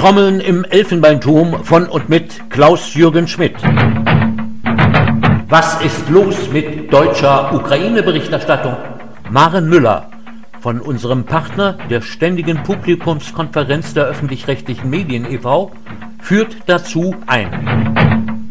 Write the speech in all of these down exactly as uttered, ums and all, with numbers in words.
Trommeln im Elfenbeinturm von und mit Klaus-Jürgen Schmidt. Was ist los mit deutscher Ukraine-Berichterstattung? Maren Müller von unserem Partner, der Ständigen Publikumskonferenz der öffentlich-rechtlichen Medien e V, führt dazu ein.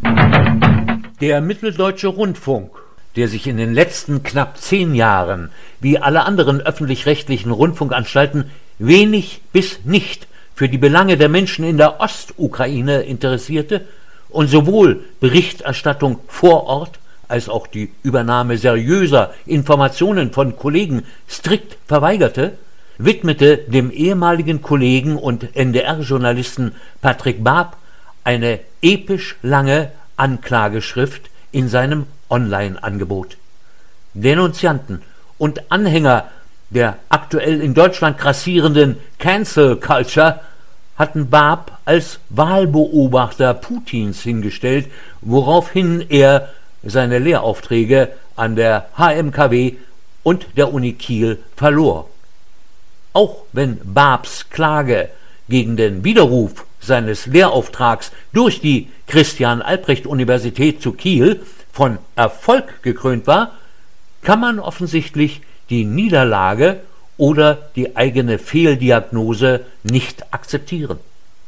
Der Mitteldeutsche Rundfunk, der sich in den letzten knapp zehn Jahren, wie alle anderen öffentlich-rechtlichen Rundfunkanstalten, wenig bis nicht für die Belange der Menschen in der Ostukraine interessierte und sowohl Berichterstattung vor Ort als auch die Übernahme seriöser Informationen von Kollegen strikt verweigerte, widmete dem ehemaligen Kollegen und N D R-Journalisten Patrick Baab eine episch lange Anklageschrift in seinem Online-Angebot. Denunzianten und Anhänger der aktuell in Deutschland grassierenden Cancel Culture hatten Baab als Wahlbeobachter Putins hingestellt, woraufhin er seine Lehraufträge an der H M K W und der Uni Kiel verlor. Auch wenn Baabs Klage gegen den Widerruf seines Lehrauftrags durch die Christian-Albrecht-Universität zu Kiel von Erfolg gekrönt war, kann man offensichtlich die Niederlage oder die eigene Fehldiagnose nicht akzeptieren.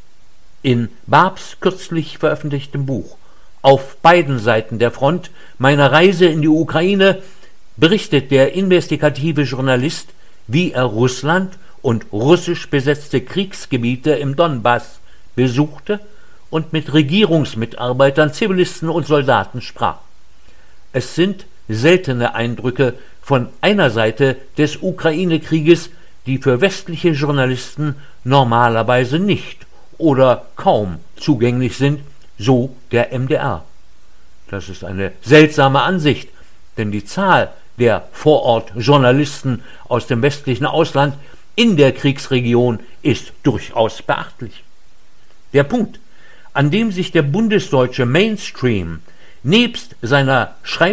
In Baabs kürzlich veröffentlichtem Buch Auf beiden Seiten der Front, meine Reise in die Ukraine, berichtet der investigative Journalist, wie er Russland und russisch besetzte Kriegsgebiete im Donbass besuchte und mit Regierungsmitarbeitern, Zivilisten und Soldaten sprach. Es sind seltene Eindrücke von einer Seite des Ukraine-Krieges, die für westliche Journalisten normalerweise nicht oder kaum zugänglich sind, so der M D R. Das ist eine seltsame Ansicht, denn die Zahl der Vorort-Journalisten aus dem westlichen Ausland in der Kriegsregion ist durchaus beachtlich. Der Punkt, an dem sich der bundesdeutsche Mainstream nebst seiner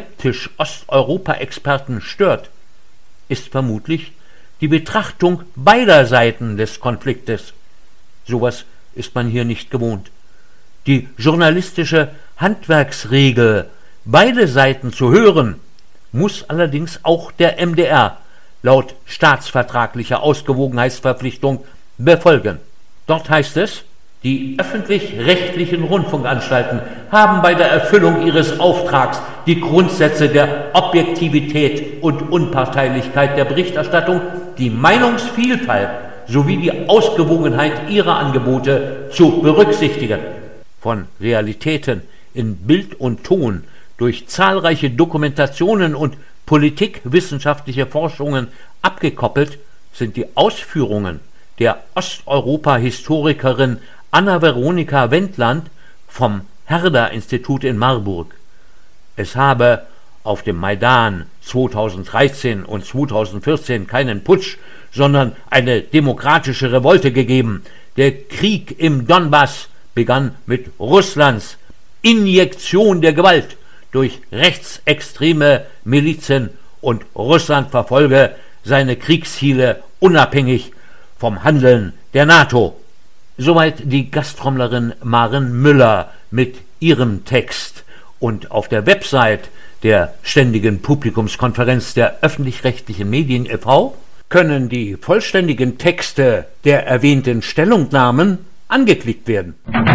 Schreibtisch-Osteuropa-Experten stört, ist vermutlich die Betrachtung beider Seiten des Konfliktes. Sowas ist man hier nicht gewohnt. Die journalistische Handwerksregel, beide Seiten zu hören, muss allerdings auch der M D R laut staatsvertraglicher Ausgewogenheitsverpflichtung befolgen. Dort heißt es, die öffentlich-rechtlichen Rundfunkanstalten haben bei der Erfüllung ihres Auftrags die Grundsätze der Objektivität und Unparteilichkeit der Berichterstattung, die Meinungsvielfalt sowie die Ausgewogenheit ihrer Angebote zu berücksichtigen. Von Realitäten in Bild und Ton durch zahlreiche Dokumentationen und politikwissenschaftliche Forschungen abgekoppelt sind die Ausführungen der Osteuropa-Historikerin Anna-Veronika Wendland vom Herder-Institut in Marburg. Es habe auf dem Maidan zweitausenddreizehn und zweitausendvierzehn keinen Putsch, sondern eine demokratische Revolte gegeben. Der Krieg im Donbass begann mit Russlands Injektion der Gewalt durch rechtsextreme Milizen und Russland verfolge seine Kriegsziele unabhängig vom Handeln der NATO. Soweit die Gasttrommlerin Maren Müller mit ihrem Text. Und auf der Website der Ständigen Publikumskonferenz der öffentlich-rechtlichen Medien e V können die vollständigen Texte der erwähnten Stellungnahmen angeklickt werden.